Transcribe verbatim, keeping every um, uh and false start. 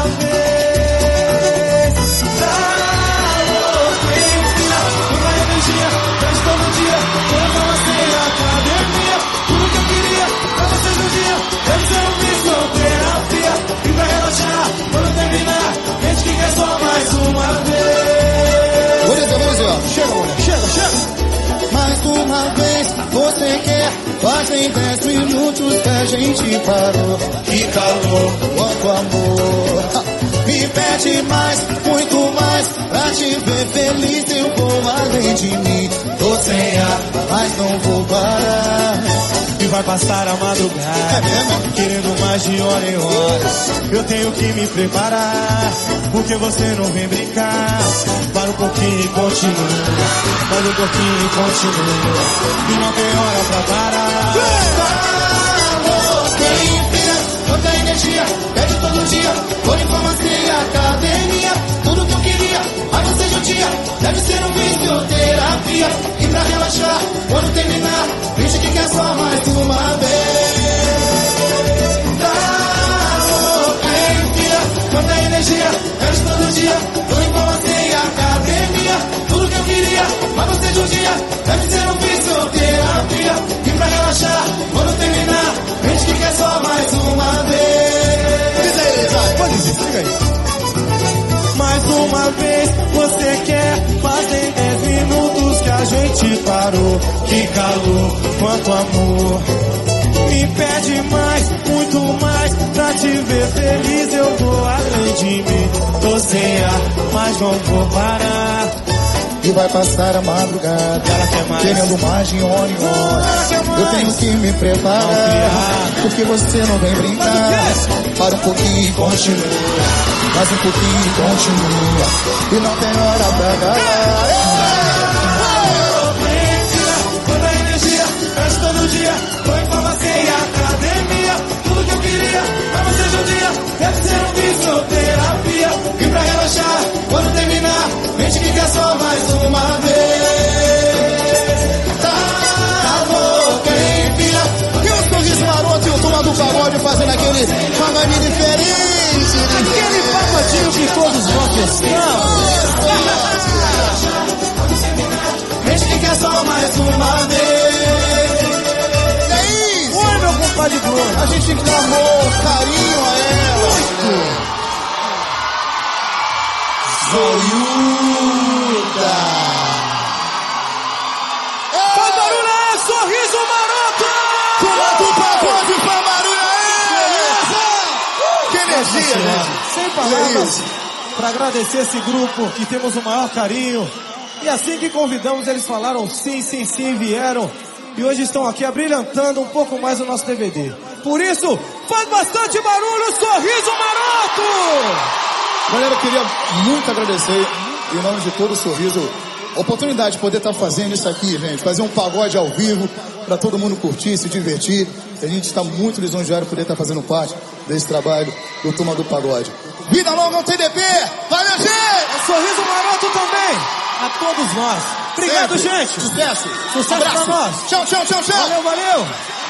uma vez. Tá louco, enfia toda a energia, faz todo dia, toda farmácia e academia. Tudo que eu queria pra vocês um dia deve ser um fisioterapia. E pra relaxar, quando terminar, gente que quer só mais uma vez. Vou dizer, vou dizer, ó. Chega, mulher, chega, chega. Mais uma vez, você quer? Fazem dez minutos que a gente parou. Que calor, quanto amor. Me pede mais, muito mais. Pra te ver feliz eu vou além de mim. Tô sem ar, mas não vou parar. E vai passar a madrugada, É mesmo? querendo mais de hora em hora. Eu tenho que me preparar, porque você não vem brincar. Para um pouquinho e continua, para um pouquinho e continua. E não tem hora pra parar. Falou, quem inspira, toda energia, pede todo dia. Vou em farmácia e academia. Tudo que eu queria, mas você judia. Deve ser um fisioterapia. E pra relaxar, quando terminar, finge que quer só mais uma vez. Falou, quem inspira, toda energia, pede todo dia. Vou em farmácia e academia. Tudo que eu queria, mas você judia. Deve ser um fisioterapia. E pra relaxar, quando terminar, finge que quer só mais uma vez. Diz aí, vai. Pode dizer, liga aí. Mais uma vez você quer, fazem dez minutos que a gente parou. Que calor, quanto amor. Me pede mais, muito mais. Pra te ver feliz eu vou além de mim. Tô sem ar, mas não vou parar. E vai passar a madrugada, Ela quer mais. querendo mais de hora em hora. Ela quer mais. Eu tenho que me preparar, porque você não vem brincar. Para um pouquinho e continua, mais um pouquinho e continua. E não tem hora pra parar. Toda a energia, faz todo dia. Tô em farmácia e academia. Tudo que eu queria, pra você de um dia. Deve ser um fisioterapia. E pra relaxar, quando terminar, mente que quer só mais uma vez. Tá louco, hein, filha? E o sorriso maroto e o turma do pagode fazendo aquele pagodinho diferente. Aquele pacotinho que todos nós gostamos. Mente que quer só mais uma vez. É isso. Oi, meu compadre Bruno. A gente tem que dar amor, carinho a ela. Zoiuda. Faz barulho aí, sorriso maroto! Turma do pagode, faz barulho aí. Que energia, gente. Sem palavras para agradecer esse grupo que temos o maior carinho. E assim que convidamos, eles falaram sim, sim, sim, vieram. E hoje estão aqui abrilhantando um pouco mais o nosso D V D. Por isso, faz bastante barulho, sorriso maroto! Galera, eu queria muito agradecer, em nome de todo o Sorriso, a oportunidade de poder estar fazendo isso aqui, gente. Fazer um pagode ao vivo, para todo mundo curtir, se divertir. A gente está muito lisonjeado por poder estar fazendo parte desse trabalho do Turma do Pagode. Vida longa ao T D P! Valeu, gente! Sorriso maroto também, a todos nós. Obrigado, Sempre. gente. Sucesso! Sucesso Abraço. pra nós. Tchau, tchau, tchau, tchau! Valeu, valeu.